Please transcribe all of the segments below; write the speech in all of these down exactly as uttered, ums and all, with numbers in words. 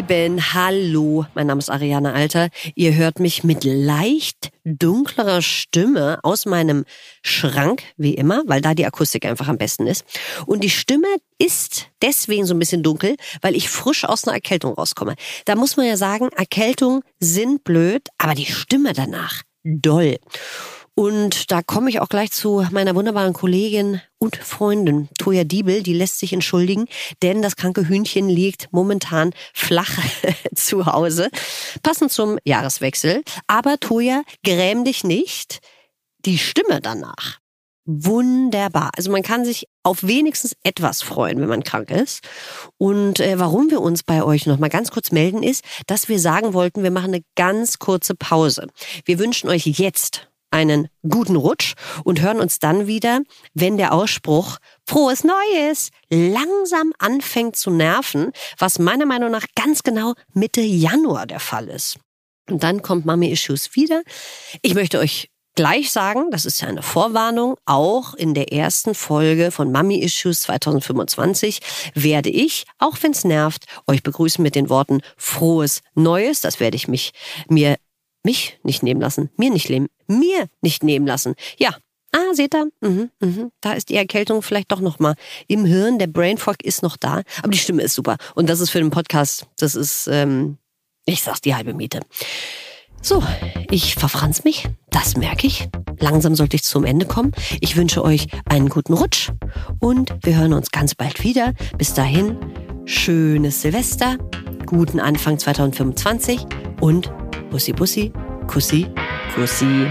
Lieben, hallo, mein Name ist Ariane Alter. Ihr hört mich mit leicht dunklerer Stimme aus meinem Schrank, wie immer, weil da die Akustik einfach am besten ist. Und die Stimme ist deswegen so ein bisschen dunkel, weil ich frisch aus einer Erkältung rauskomme. Da muss man ja sagen, Erkältungen sind blöd, aber die Stimme danach doll. Und da komme ich auch gleich zu meiner wunderbaren Kollegin und Freundin Toja Diebel. Die lässt sich entschuldigen, denn das kranke Hühnchen liegt momentan flach zu Hause, passend zum Jahreswechsel. Aber Toja, gräm dich nicht, die Stimme danach, wunderbar. Also man kann sich auf wenigstens etwas freuen, wenn man krank ist. Und äh, warum wir uns bei euch noch mal ganz kurz melden, ist, dass wir sagen wollten, wir machen eine ganz kurze Pause. Wir wünschen euch jetzt einen guten Rutsch und hören uns dann wieder, wenn der Ausspruch Frohes Neues langsam anfängt zu nerven, was meiner Meinung nach ganz genau Mitte Januar der Fall ist. Und dann kommt Mami Issues wieder. Ich möchte euch gleich sagen, das ist ja eine Vorwarnung, auch in der ersten Folge von Mami Issues zwanzig fünfundzwanzig werde ich, auch wenn es nervt, euch begrüßen mit den Worten Frohes Neues. Das werde ich mich mir Mich nicht nehmen lassen, mir nicht nehmen, mir nicht nehmen lassen. Ja, ah, seht ihr, mhm, mhm. Da ist die Erkältung vielleicht doch noch mal im Hirn. Der Brainfog ist noch da, aber die Stimme ist super. Und das ist für den Podcast, das ist, ähm, ich sag's, die halbe Miete. So, ich verfranz mich, das merke ich. Langsam sollte ich zum Ende kommen. Ich wünsche euch einen guten Rutsch und wir hören uns ganz bald wieder. Bis dahin, schönes Silvester, guten Anfang zwanzig fünfundzwanzig und Bussi, Bussi, Kussi, Kussi.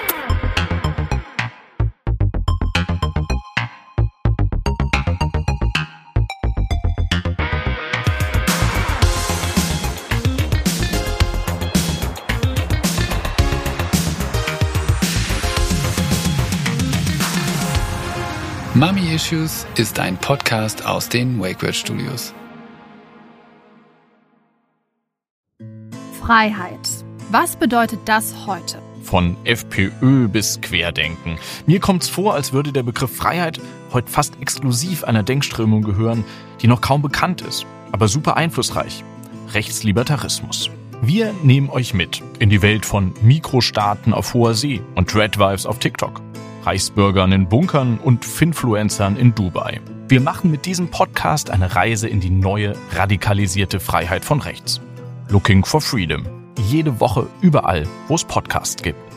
Mami Issues ist ein Podcast aus den WakeWord Studios. Freiheit. Was bedeutet das heute? Von FPÖ bis Querdenken. Mir kommt's vor, als würde der Begriff Freiheit heute fast exklusiv einer Denkströmung gehören, die noch kaum bekannt ist, aber super einflussreich. Rechtslibertarismus. Wir nehmen euch mit in die Welt von Mikrostaaten auf hoher See und Dreadwives auf TikTok, Reichsbürgern in Bunkern und Finfluencern in Dubai. Wir machen mit diesem Podcast eine Reise in die neue, radikalisierte Freiheit von rechts. Looking for Freedom. Jede Woche überall, wo es Podcasts gibt.